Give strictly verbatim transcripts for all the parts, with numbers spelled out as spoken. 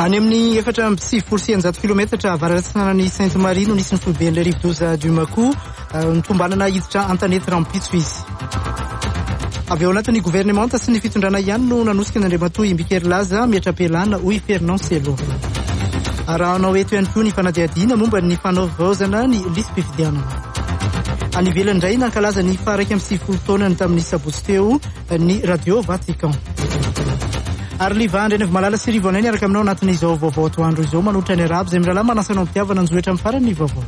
Any amin'ny efatra amby sivifolo sy eninjato kilometatra avararatsinanan'ny Sainte Marie no nisy ny foiben'ilay rivodoza Dumako nitombanana hiditra Antanety Rampitso izy. Avy eo anatin'ny gouvernemanta sy ny fitondrana ihany no nanosika ny Andriamatoa Imbikery Laza miatrapelana hoy Fernand Selo. Arahanao eto ihany koa ny fanadihadiana momba ny fanaovaozana ny lisam-pifidianana. Any ivelany indray nankalaza ny faha-raika amby sivifolo taonany tamin'ny sabotsy teo ny Radio Vatican. Ary liva andreny avy malala sy rivo anay niaraka aminao anatin'izao vaovao atoandro izao manohitra ny arabo izay mirahalahy manasanao mitiavana anjoetra amin'ny farany ny vaovao.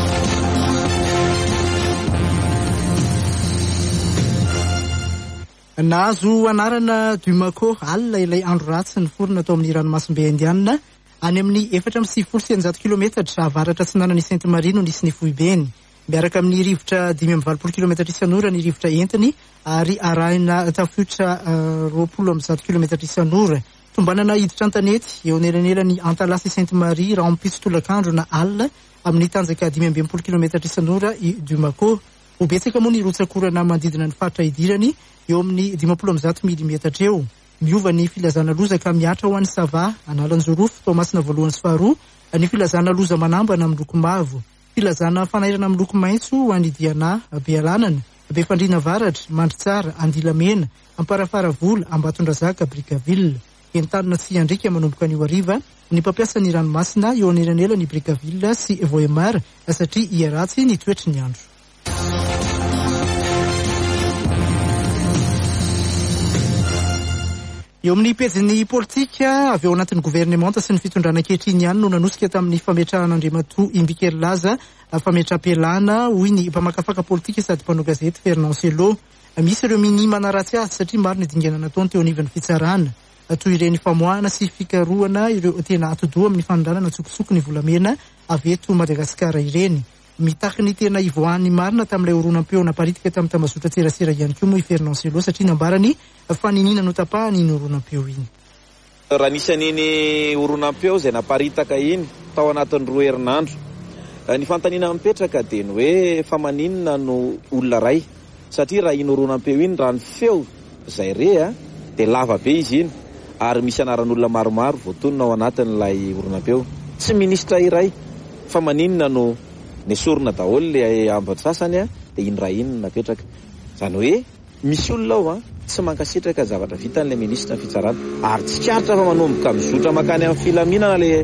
Nahazo anarana Dumako alina ilay andro ratsy ny forona tao amin'ny ranomasimbe indianina any amin'ny efatra amby sivifolo sy eninjato kilometatra avaratra tsinanan'ny Sainte Marie no nisy ny foibeny. Miaraka amin'ny rivotra dimy amby valopolo kilometatra isan'ora ny rivotra entiny ary arahina tafiotra roapolo amby zato kilometatra isan'ora. Tombanana hiditra Antanety eo anelanelan'ny Antalasy Sainte Marie Rampitso tolakandro na alina amin'ny tanjaka dimy amby enimpolo kilometatra isan'ora i Dumako. Ho betsaka moa ny rotsakorana manodidina ny faritra idirany eo amin'ny dimampolo amby zato milimetatra eo. Miova ny filazana loza ka miatra ho an'ny Sava, Analanjorofo, Toamasina voalohany sy faharoa, ny filazana loza manambana amin'ny loko mavo. Filazana fanairana amin'ny loko maitso ho an'ny Diana, Bealanana, Befandriana Avaratra, Mandritsara, Andilamena, Amparafaravola, Ambatondrazaka, Brickaville. Entanina sy Andrika manomboka ny Hariva, ny mpampiasa ny ranomasina eo anelanela ny Brickaville sy Voemar satria iaratsy ny toetry ny andro. Eo amin'ny pejin'ny politika avy eo anatin'ny gouvernemanta sy ny fitondrana ankehitriny ihany no nanosika tamin'ny fametrahan'Andriamatoa Imbikery Laza fametram-pialana hoy ny mpamakafaka politika sady mpanao gazety Fernand Selo. Misy ireo minimana ratsy azy satria maro ny dingana nataony teo anivon'ny fitsarana toy ireny famoahana sy fikarohana ireo tena atodoa amin'ny fanondranana tsokitsoko ny volamena avy eto Madagasikara ireny. Mitaky ny tena ivoan'ny marina tamin'ilay horonan-peo naparitika tamin'ny tambazotra tserasera ihany koa moa i Fernand Selo satria nambarany faninina no tapahany iny horonan-peo iny. Raha nisan'iny horonan-peo izay naparitaka iny tao anatin'ny roa herinandro. Ny fantanina mipetraka dia ny hoe famaninina no olona ray satria raha iny horonan-peo iny raha ny feo izay re dia lava be izy iny ary misy anaran'olona maromaro voatonona ao anatin'ilay horonan-peo. Tsy minisitra iray famaninina no nesorina daholo le ambatra sasany dia iny raha iny napetraka. Izany hoe misy olona ao tsy mankasitraka zavatra vitan'ilay minisitra ny fitsarana ary tsy karitra fa manomboka mizotra makany amin'ny filaminana le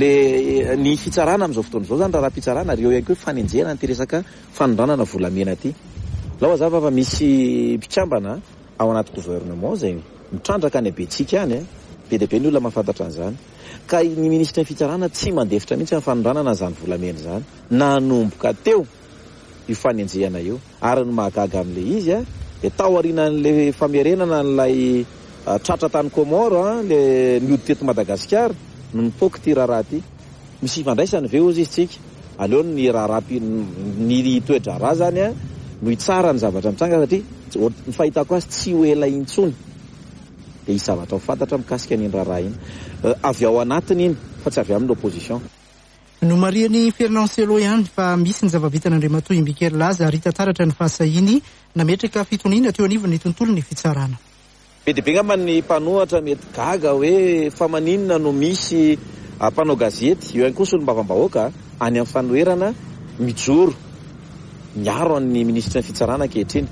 le ny fitsarana amin'izao fotoana izao zany raha raha-pitsarana ary eo ihany koa fanenjehana ny resaka fanondranana volamena ty. Lao zava fa misy mpikambana ao anaty gouvernement izay mitrandraka any Betsika any be dia be ny olona mahafantatra an'izany ka ny minisitra ny fitsarana tsy mandefitra mihitsy amin'ny fanondranana izany volamena izany nanomboka teo io fanenjehana io ary ny mahagaga amin'ilay izy dia tao aorianan'ilay famerenana n'ilay tratra tany Komoro le niody teto Madagasikara no nipoky ty raharaha ty. Misy ifandraisany ve ozy izy tsika aleo ny raharapy ny toedra raha zany no itsara ny zavatra mitranga satria ny fahitako azy tsy ho ela intsony dia isy zavatra ho fantatra mikasika n'iny raharaha iny avy ao anatiny iny fa tsy avy amin'ny opposition. No marian'ny Fernand Selo ihany fa misy ny zava-vitan'Andriamatoa Imbikery Laza ary tataratra ny fahasahiny nametraka fitoniana teo anivon'ny tontolo ny fitsarana. Be dia be ngamba ny mpanohatra mety gaga hoe famaninina no misy mpanao gazety eo ihany koa solombavam-bahoaka any amin'ny fanoherana mijoro miaro amin'ny minisitra ny fitsarana ankehitriny.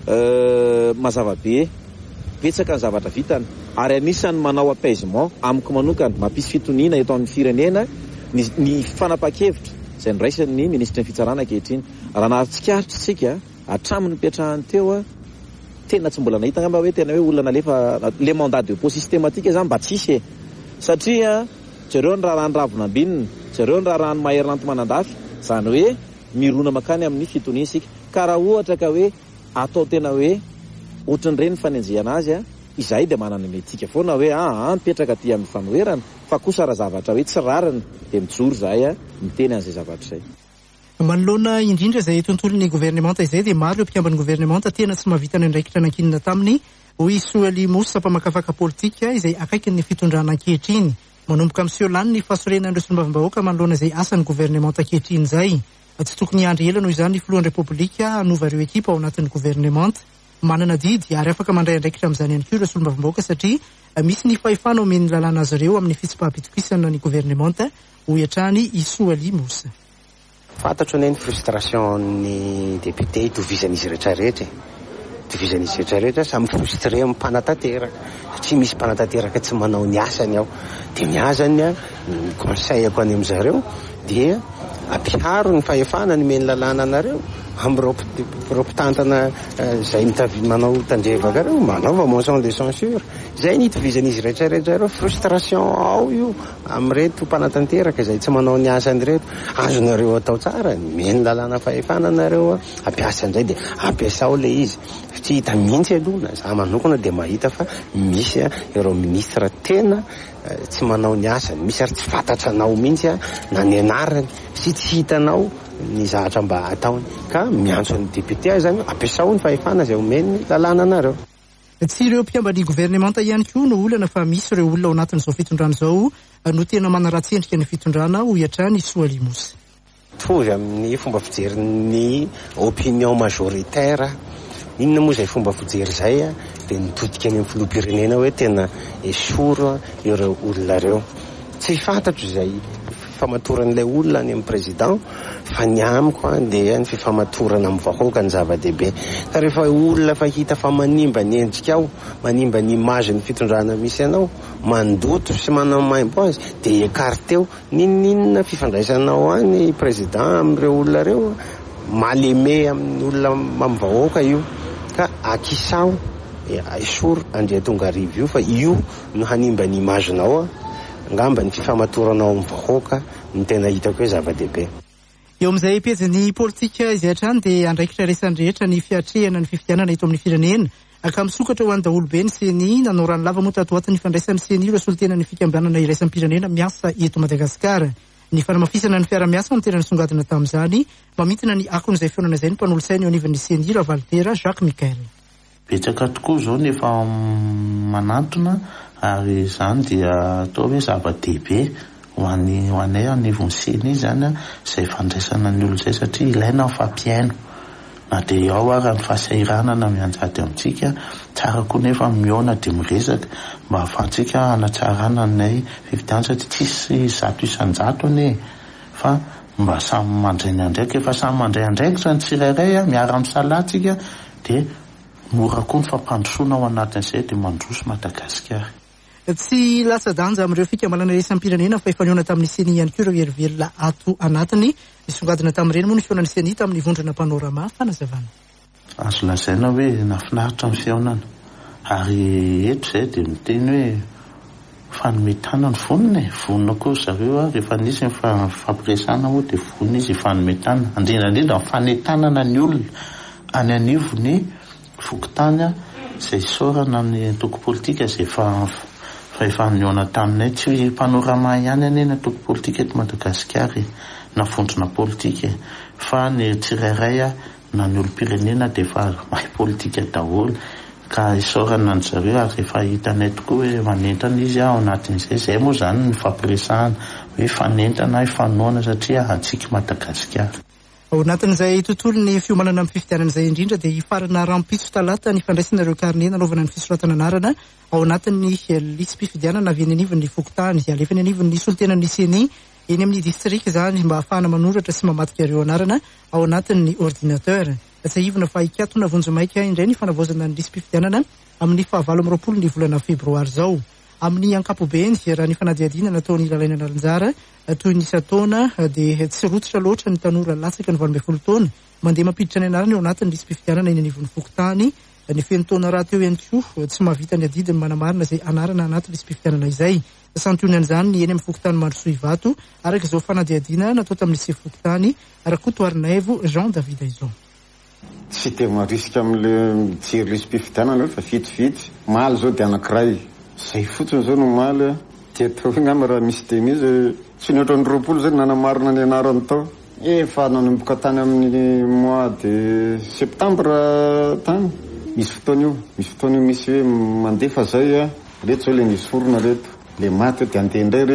Mazava be betsaka ny zavatra vitana ary anisany manao apaisement amiko manokana mampisy fitoniana eto amin'ny firenena ny, ny fanapa-kevitra izay niraisan'ny minisitra ny fitsarana ankehitriny. Raha nahatsikaritra isika hatramin'ny nipetrahany teo tena tsy mbola nahita ngamba hoe tena hoe olona nalefa le mandat de dépôt systématique zany mba tsisy satria zareo ny raha ranoravonambinina zareo ny raha rano mahery manandafy izany hoe mirona makany amin'ny fitoniana isika ka raha ohatra ka hoe atao tena hoe ohatran'ireny fanenjehana azy izay dia manana metika foana hoe ah mipetraka aty amin'ny fanoherana fa kosa raha zavatra hoe tsy rariny dia mijoro zahay miteny an'izay zavatra izay. Manoloana indrindra izay tontolon'ny gouvernemanta izay dia maro ireo mpikamban'ny gouvernemanta tena tsy mahavita ny andraikitra nankinina taminy hoy Soely Moussa mpamakafaka politika izay akaiky ny fitondrana ankehitriny. Manomboka amin'ny Siolany ny fahasorenan'ireo solombavam-bahoaka manoloana izay asan'ny gouvernemanta ankehitriny izay. Tsy tokony andry ela noho izany ny filohan'ny repoblika hanova ireo ekipa ao anatin'ny gouvernemanta. manana didy ary afaka mandray andraikitra amin'izany ihany koa ireo solombavambahoaka satria misy ny fahefana omeny lalàna azy ireo amin'ny fitsipaham-pitokisana ny gouvernemanta ho iatrany Isoaly Mosa. Fantatro ny frustration-ny député itovizan'izy rehetrarehetra itovizan'izy rehetrarehetra samy frustré amin'ny mpanatanteraka satria misy mpanatanteraka tsy manao ny asany ao dia ny azany ny conseillako any amin'izareo dia ampiaro ny fahefana ny meny lalàna anareo amin'ireo mpitantana izay mitavy manao tandrevaka reo manaova motion de censure izay ny itovizan'izy rehetrarehetra ireo frustration ao io amin'reto mpanatanteraka izay tsy manao ny asany reto azonareo atao tsara meny lalàna fahefana nareo ampiasa an'izay dia ampiasao le izy satria hita mihitsy aloha za manokana dia mahita fa misy ireo ministra tena tsy manao ny asany misy ary tsy fantatranao mihitsy na ny anarany sy tsy hitanao ny zavatra mba ataony ka miantso ny député zany ampiasao ny fahefana izay omeny lalàna anareo. Tsy ireo mpiambany gouvernemanta ihany koa no olana fa misy ireo olona ao anatin'izao fitondrana izao no tena manaratsendrika ny fitondrana ho iatrany Isoaly Mosa. Mitovy amin'ny fomba fijerin'ny opinion majoritaire inona moa izay fomba fijery izay dia nitodika any amin'ny filoham-pirenena hoe tena esoro ireo olona ireo tsy fantatro izay fifamatoran'ilay olona any amin'ny président fa ny amiko dia ny fifamatorana amin'ny vahoaka ny zava-dehibe ka rehefa olona fa hita fa manimba ny endrika ao manimba ny image ny fitondrana misy anao mandoto sy manao maimbo azy dia écarteo ninninona fifandraisanao any président amin'ireo olona ireo maleme amin'ny olona amin'ny vahoaka io ka akisao esoro andrea tonga arivo io fa io no hanimba ny imagenao ngamba ny fifamatoranao amin'ny vahoaka ny tena hitako hoe zava-dehibe. Eo amin'izay pejy politika izay hatrany dia andraikitra resan'ny rehetra ny fiatrehana ny fifidianana eto amin'ny firenena ka misokatra ho an'ny daholo be ny C N I nanao rano lava moa tatoaty ny fandraisan'ny C N I ireo solotena ny fikambanana iraisan'ny pirenena miasa eto Madagasikara. Ny fanamafisana ny fiara-miasa no tena nisongadina tamin'izany mamintina ny akon'izay fionana izay ny mpanolo saina eo anivon'ny C N I Ravaltera Jacques Michael. Betsaka tokoa zao nefa manantona ary izany dia atao hoe zava-dehibe ho an'ny ho anay anivon'ny C N I zany izay fandraisana ny olona izay satria ilaina ny fampiaino na dia ao ary ny fahasahiranana mianjady amintsika tsara koa nefa miona dia miresaka mba ahafahantsika hanatsarana nay fifidianana satria tsisy zato isan-jato anie fa mba samy mandray ny andraika efa samy mandray andraikitra ny tsirairay miara misalatsika dia mora koa ny fampandrosoana ao anatin'izay dia mandroso Madagasikara. Tsy lasa danja amin'ireo fikambanana iraisan'ny pirenena fa efa niona tamin'ny C N I ihany koa ireo herivelona ato anatiny nisongadina tamin'ireny moa ny fionan'ny C N I tamin'ny vondrona panorama fanazavana. Azo lazaina hoe nafinaritra amin'ny fiaonana ary eto izay dia miteny hoe fanometana ny vonona e vonona koa zareo rehefa nisy ny fampiresana moa dia vonona izy fanometana indrindrandrindra fanentanana ny olona any anivony fokotany izay saorana ny toko politika izay fa fa efa niona taminay tsy panorama ihany anena toko politika eto Madagasikara na vondrona politika fa ny tsirairay na ny olom-pirenena dia fa mahay politika daholo ka isaorana ny zareo ary rehefa hitanay tokoa hoe manentana izy ao anatin'izay izay moa izany ny fampiresahana hoe fanentana fanoana satria antsika Madagasikara. Ao anatin'izay tontolo ny fiomanana amin'ny fifidianana izay indrindra dia hifarana rampitso talata ny fandraisana ireo karne nanaovana ny fisoratana anarana ao anatin'ny listim-pifidianana avy eny anivon'ny fokotany alefa eny anivon'ny solotenan'ny C N I eny amin'ny distrika izany mba ahafahana manoratra sy mamadika ireo anarana ao anatin'ny ordinateur. Tsahivana fa hikatona vonjomaika indray ny fanavaozana ny listim-pifidianana amin'ny fahavalo amby roapolo ny volana febroary izao. Amin'ny ankapobeny raha ny fanadihadiana nataony lalaina nalanjara toy ny isataona dia tsy rototra loatra ny tanora latsaka ny valo ambin'ny folo taona mandeha mampiditra ny anarana eo anatin'ny listim-pifidianana eny anivon'ny fokotany ny feno taona raha teo ihany koa tsy mahavita ny adidiny manamarina izay anarana anaty listim-pifidianana izay. Santionan'izany ny eny amin'ny fokotany Mandrosoivato araka izao fanadihadiana natao tamin'ny lycée fokotany Rakoto Arnaivo Jean David Aizon. Tsy dia marisika amin'ilay mijery listim-pifidianana fa vitsivitsy maly zao dia anankiray izay fotsiny zao no maly dia atao ngamba raha misy dia misy tsy ny ohatran'ny roapolo zay nanamarina ny anarany tao efa nanomboka tany amin'ny mois de septembre tany misy fotoana io misy fotoana io misy hoe mandefa zay a reto zao le nisy forona reto le maty dia andeha indray reto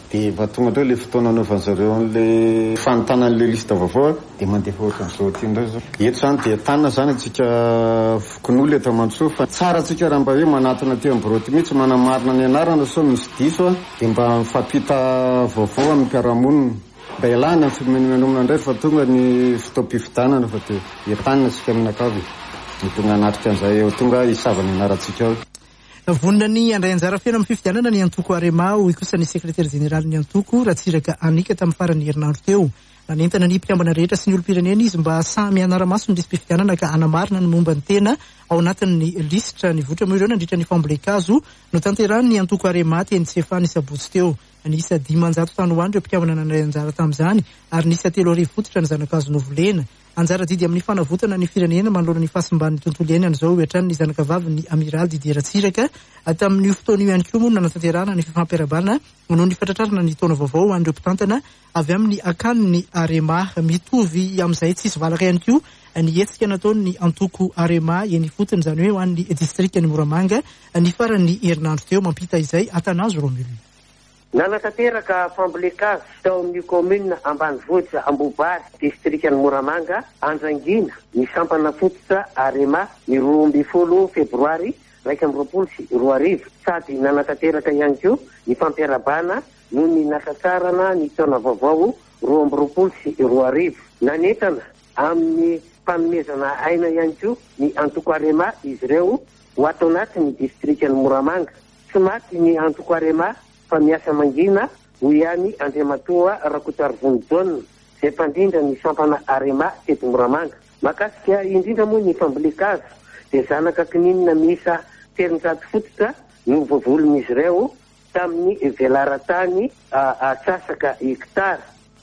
dia mba tonga indreo le fotoana anaovan'ny zareo an'le fanotanan'le lista vaovao dia mandefa ohatran'izao ty indreo zao. Eto zany dia tanina zany atsika fokon'olo eto Mantsoa fa tsara atsika raha mba hoe manatona ty ambirôty mihitsy manamarina ny anarana sao misy diso a dia mba mifampita vaovao amin'ny mpiarahamonina mba ialana ny fimenomena indray fa tonga ny fotoam-pifidanana fa dia entanina sika aminakavy ny tonga anatrika an'izay eo tonga hisavany anarantsika ao. Vonina ny andray anjara fiaina amin'ny fifidianana ny Antoko Arema hoy kosa ny sekretary jeneraly ny Antoko Ratsiraka Anika tamin'ny farany herinandro teo. Nanentana ny mpiambana rehetra sy ny olom-pirenena izy mba samy anara-maso ny resy-pifidianana ka anamarina ny momba ny tena ao anatin'ny lisitra ny votra moa ireo nandritra ny fambolekazo no tanterahany ny Antoko Arema teny Tsefany sabotsy teo. Nisa dimanjato tany hoany ireo mpiambana nanray anjara tamin'izany ary nisa telo arivo fototra ny zanakazo novolena. Anjara didy amin'ny fanavotana ny firenena manoloana ny fahasimban'ny tontolo iainana izao hoetrany ny zanakavavy ny Amiral Didier Ratsiraka tamin'ny fotoana io ihany koa moa nanatanterahana ny fifampiarabana noho ny fatratrarana ny taona vaovao an'ireo mpitantana avy amin'ny akan'ny Arema mitovy amin'izay tsisy valaka ihany koa ny hetsika nataon'ny Antoko Arema eny fotony izany hoe ho an'ny distrikta ny Moramanga ny faran'ny herinandro teo mampita izay Atanazo Romulu. Nanatanteraka fambolekazo tao amin'ny commune Ambanivohitra Ambobary distrikta ny Moramanga Anjangina ny sampana fototra Arema ny roa amby folo febroary raika amby roapolo sy roa arivo sady nanatanteraka ihany koa ny fampiarabana no ny nasatsarana ny taona vaovao roa amby roapolo sy roa arivo nanetana amin'ny mpanomezana aina ihany koa ny Antoko Arema izy ireo ho atao anaty ny distrikta ny Moramanga tsy maty ny Antoko Arema fa miasa mangina ho ihany Andriamatoa Rakotoarivonijona izay mpandindra ny sampana Arema teto Moramanga. Makasika indrindra moa ny fambolekazo dia zanaka kininina miisa telonjato fototra no voavolon'izy ireo tamin'ny velaran-tany atsasaka hektara.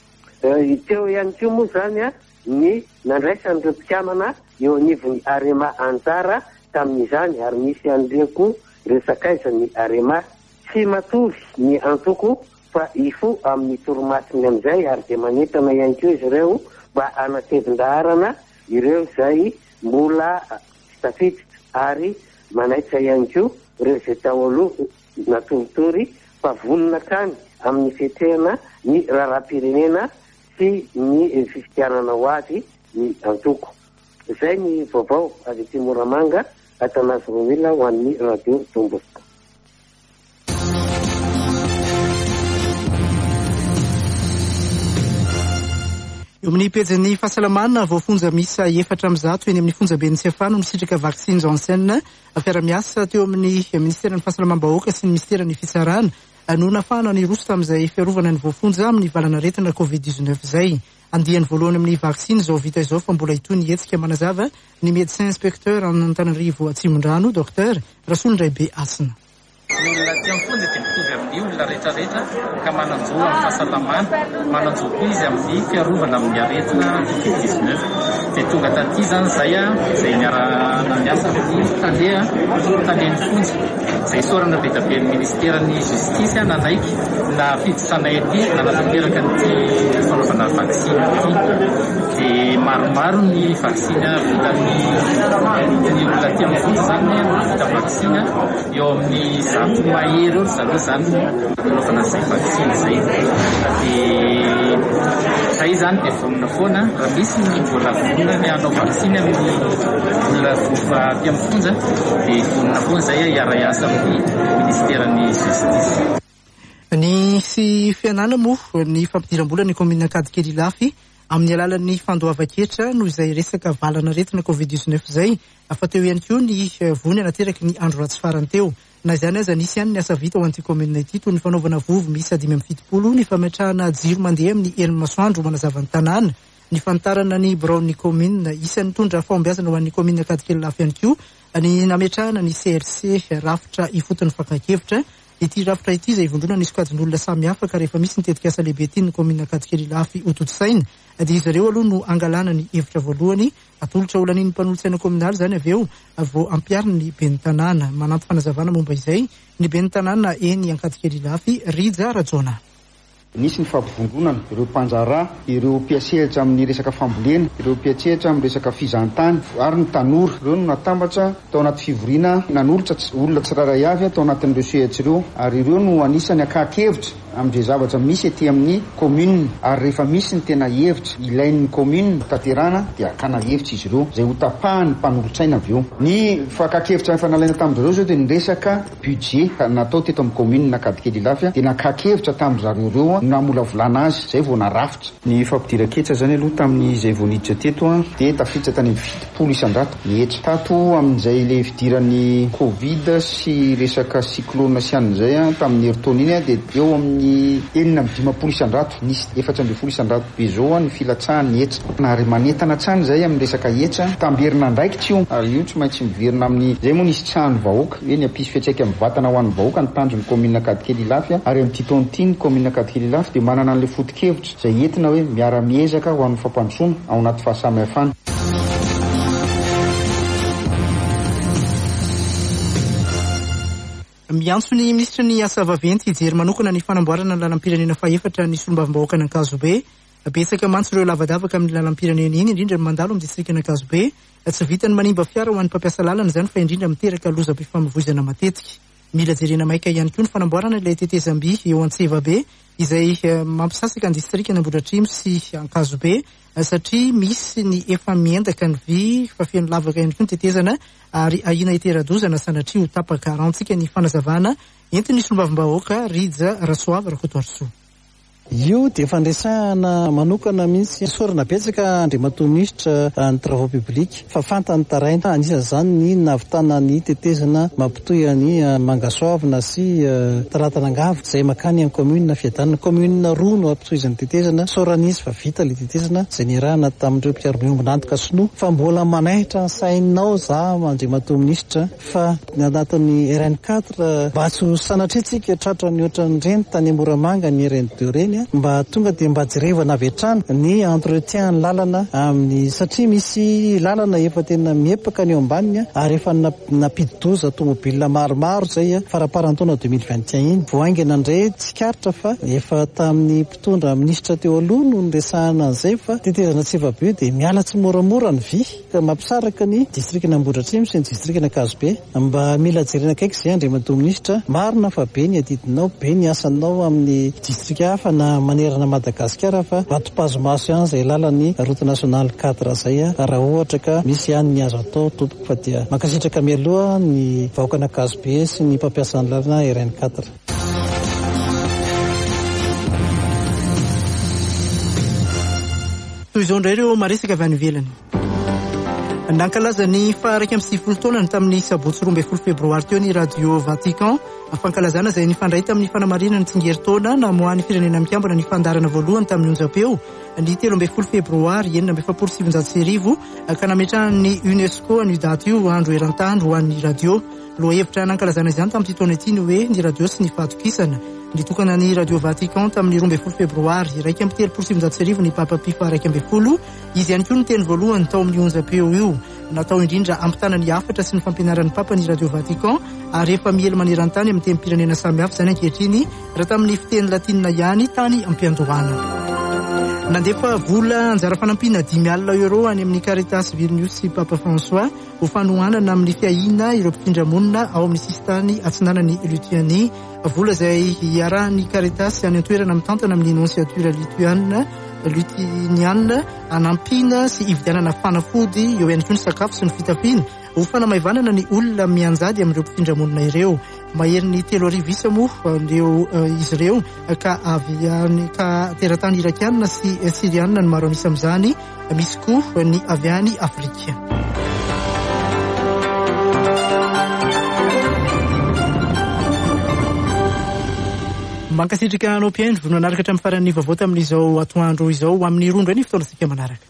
Teo ihany koa moa zany a ny nandraisan'ireo mpikambana eo anivon'ny Arema anjara tamin'izany ary misy an'ireo koa ireo sakaizan'ny Arema. Tsy matory ny Antoko fa ifo amin'ny toromasiny amin'izay ary dia manentana ihany koa izy ireo mba anatevin-daharana ireo izay mbola tsy tafiditra ary manaitra ihany koa ireo izay tao aloha natoritory fa vonona kany amin'ny fiatrehana ny raharaham-pirenena sy ny fifidianana ho azy ny Antoko. Izay ny vaovao avy aty Moramanga Atanazo Romila ho an'ny radio Dombosco. Eo amin'ny pejin'ny fahasalamana voafonja misa efatra amin'ny zato eny amin'ny fonjaben'ny Tsefany no misitraka vaksiny Janssen fiara-miasa teo amin'ny ministeran'ny fahasalamam-bahoaka sy ny ministeran'ny fitsarana no nafahana ny roso tamin'izay fiarovana ny voafonja amin'ny valana retina covid dix-neuf izay. Andiany voalohany amin'ny vaksiny izao vita izao fa mbola itony hetsika manazava ny médecin inspecteur Antananarivo Atsimondrano docteur Rasolondray be Asina. Ny olona ty amin'ny fonja dia mitovy amin'ny olona rehetrarehetra ka mananjo amin'ny fahasalamana, mananjo koa izy amin'ny fiarovana amin'ny aretina covid dix-neuf. Dia tonga taty zany zay a izay niarana miasa amin'ny tandeha tandehan'ny fonja izay sorana be dabe ny ministeran'ny justisy nanaiky na fidisana ety nanatanteraka nyty fanaovana vaksiny ity. Dia maromaro ny vaksina vitan'ny ny olona ty amin'ny fonja zany vita vaksina eo amin'ny zato mahery eo zareo zany nanaovana izay vaksiny izay. Dia zay zany dia vonona foana raha misy ny mbola vonona ny hanao vaksiny amin'ny olona vofa ty amin'ny fonja dia vonona foana zay hiara-iasa amin'ny ministeran'ny justisy. Ny sy fianana moa ny fampidiram-bola ny commune Ankadikely Ilafy amin'ny alalan'ny fandoava-ketra no izay resaka valana retina covid dix-neuf izay afa teo ihany koa ny vony anateraky ny andro ratsy farany teo. Na izany aza nisy ihany ny asa vita ho an'ity commune ity toy ny fanaovana vovo miisa dimy amby fitopolo, ny fametrahana jiro mandeha amin'ny enina masoandro manazava ny tanàna, ny fantarana ny braon'ny commune isan'ny tondra fahombiazana ho an'ny commune Ankadikely Ilafy ihany koa ny nametrahana ny C R C rafitra ifotony fankakevitra. Ity rafitra ity izay ivondrona ny sokajin'olona samy hafa ka rehefa misy ny tetikasa lehibe ity ny commune Ankadikely Ilafy ho toto-saina dia izy ireo aloha no angalana ny hevitra voalohany atolotra olan'iny mpanolotsaina kominaly zany avy eo vao ampiarina ny ben'ny tanàna. Manampy fanazavana momba izay ny ben'ny tanàna eny Ankadikely Ilafy Rija Rajona. nisy ny fampivondronana, ireo mpanjara, ireo mpiasehatra amin'ny resaka fambolena, ireo mpiasehatra amin'ny resaka fizantany ary ny tanora, ireo no natambatra tao anaty fivoriana nanolotra olona tsiraray avy tao anatin'ireo sehatra ireo, ary ireo no anisany akakevitra amin'izay zavatra misy etỳ amin'ny commune, ary rehefa misy ny tena hevitra ilain'ny commune tanterana dia akana hevitra izy ireo izay ho tapahany mpanolotsaina avy eo. Ny fakakevitra efa nalaina tamin'izareo zao dia ny resaka budget natao teto amin'ny commune nakadikely lafy dia nakakevitra tamin'izareo ireo namolavolana azy izay vao narafitra. Ny fampidiran-ketsa zany aloha tamin'izay vao niditra teto dia tafiditra tany amin'ny fitopolo isan-jato nihetra tato amin'izay le fidiran'ny covid sy resaka cyclone sy an'izay tamin'ny heritaona iny dia eo amin'ny enina amby dimapolo isan-jato nisy efatra amby folo isan-jato be zao ny filatsahany hetra ary manentana trano zay amin'ny resaka hetra tamberina ndraikitra io, ary io tsy maintsy miverina amin'ny zay moa nisy trano vahoaka hoe ny ampisy fiantraika amin'ny vatana ho an'ny vahoaka ny tanjon'ny commune Kadikely Ilafy, ary amin'ny titon'ity ny commune Kadikely Ilafy dia manana an'ilay foto-kevitra izay entina hoe miara-miezaka ho an'ny fampandrosoana ao anaty fahasamihafana. Miantso ny minisitry ny asa vaventy hijery manokana ny fanamboarana ny lalam-pirenena faefatra ny solombavam-bahoaka n'Ankazobe. Betsaka mantsy ireo lavadavaka amin'ny lalam-pirenena iny indrindra mandalo amin'ny distrikta Ankazobe. Tsy vitany manimba fiara ho an'ny mpampiasa lalana izany fa indrindra miteraka loza-pifamoivoizana matetika. Mila jerena maika ihany koa ny fanamboarana ilay tetezam-by eo Antsevabe izay mampisasaka ny distrikta Ambohidratrimo sy Ankazobe satria misy ny efa miendaka ny vy fa feno lavaka ihany koa ny tetezana ary ahina iteradozana sanatria ho tapaka rahantsika ny fanazavana entiny solombavam-bahoaka Rija Rasoava Rakotoarso. Io dia fandraisana manokana mihitsy sorana betsaka andriamatoa minisitra ny travaux publics fa fantany taraina anisan'izany ny navitana ny tetezana mampitohy ny Mangasoavina sy Talatanangava izay makany amin'ny commune fiadanana commune roa no ampitohizany tetezana soran'izy fa vita le tetezana izay nirahana tamin'ireo mpiaro-miombonantoka sinoa fa mbola manahitra ny sainao za andriamatoa minisitra fa anatin'ny R N quatre mba tsy ho sanatretsika tratra ny ohatran'ireny tany Moramanga ny R N deux reny mba tonga dia mba jerevana avy hatrany ny entretien ny lalana amin'ny satria misy lalana efa tena miepaka ny eo ambaniny ary efa napidi-doza tomobila maromaro zay faraparan-taona deux mille vingt et un iny voaingana indray tsikaritra fa efa tamin'ny mpitondra minisitra teo aloha no niresahana an'izay fa tetezana Tsevabe dia miala tsy moramora ny vy ka mampisaraka ny distrikta Ambohidratrimo sy ny distrikta Ankazobe mba mila jerena kaiky izay andriamatoa minisitra marina fa be ny adidinao be ny asanao amin'ny distrikta hafa na manerana Madagasikara fa atompazomaso ihany izay lalany route nationale quatre zay raha ohatra ka misy ihany ny azo atao tompoko fa dia mankasitraka mialoha ny vahoaka n'Ankazobe sy ny mpampiasa ny lalana R N quatre. Toy izao indray ireo maresaka avy any ivelany. Nankalaza ny faha-raika amby sivifolo taonany tamin'ny sabotsy roa ambin'ny folo febroary teo ny radio Vatican fankalazana izay nifandray tamin'ny fanamarina ny tsingeritaona namoahany firenena mikambana ny fandarana voalohany tamin'ny onjam-peo ny telo ambin'ny folo febroary enina ambin'ny efapolo sy sivinjato sy arivo ka nametrahany UNESCO ny daty io andro eran-tany ho an'ny radio. Loha hevitra nankalazana izany tamin'ity taona ity ny hoe ny radio sy ny fahatokisana. Nitokana ny radio Vatican tamin'ny roa ambin'ny folo febroary iraika amby telopolo sy sivinjato sy arivo ny Papa Pio faha-raika ambin'ny folo. Izy ihany koa ny teny voalohany tao amin'ny onjam-peo io. Natao indrindra ampitana ny hafatra sy ny fampianaran'ny Papa ny radio Vatican ary efa miely maneran-tany amin'ny teny-pirenena samihafa izany ankehitriny raha tamin'ny fiteny latinina ihany tany ampiandohana. Nandefa vola anjara fanampiana dimy alina euro any amin'ny Caritas Vilnius sy Papa François ho fanohanana amin'ny fiahina ireo mpifindra monina ao amin'ny sistany atsinanany Lituanie. Vola izay iarahan'ny Caritas any an-toerana mitantana amin'ny nonsiatura lituaniana lutiniana anampina sy ividianana fanafody eo ihany koa ny sakafo sy ny fitafiana ho fanamaivanana ny olona mianjady amin'ireo mpifindra monina ireo. Mahery ny telo arivo isa moa ireo izy ireo ka avy any ka teratany irakianina sy sirianina ny maro anisy amin'izany misy koa ny avy any Afrika. Mankasitrika anao mpiaino vono anaraka hatramin'ny faran'ny vaovao tamin'izao atoandro izao amin'ny roa indray ny fotoana sika manaraka.